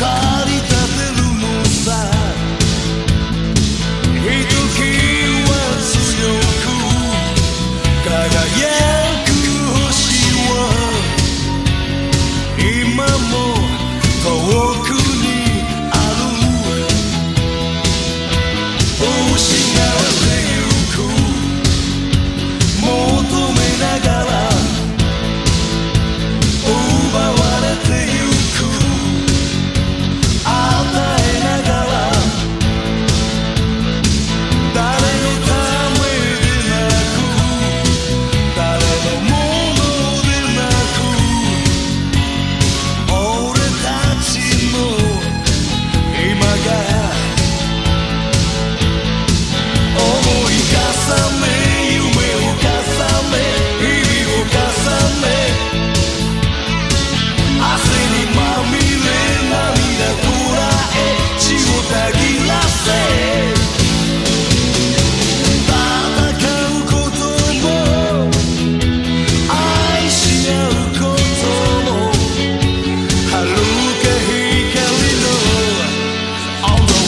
駆り立てるのさ。ひときわ強く輝く星は今も遠くにある。失ってゆく求めながら奪われてゆく与えながら誰のためでなく誰のものでなく俺たちの今が思い重ね夢を重ね日々を重ね汗にまみれ涙こらえ血をたぎらせ戦うことも愛し合うことも遥か光の On the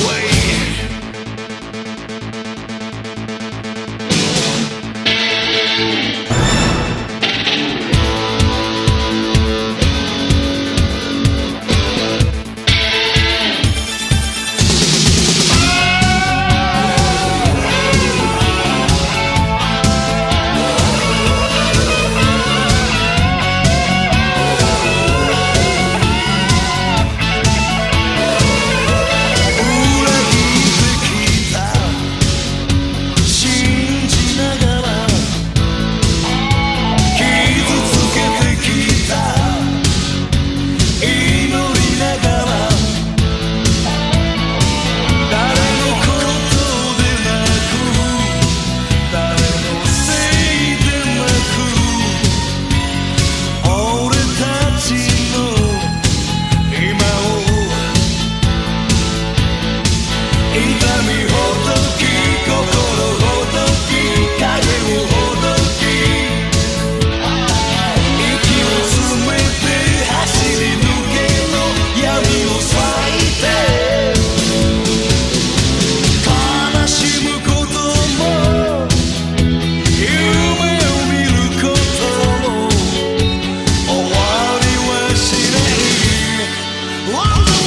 way。On the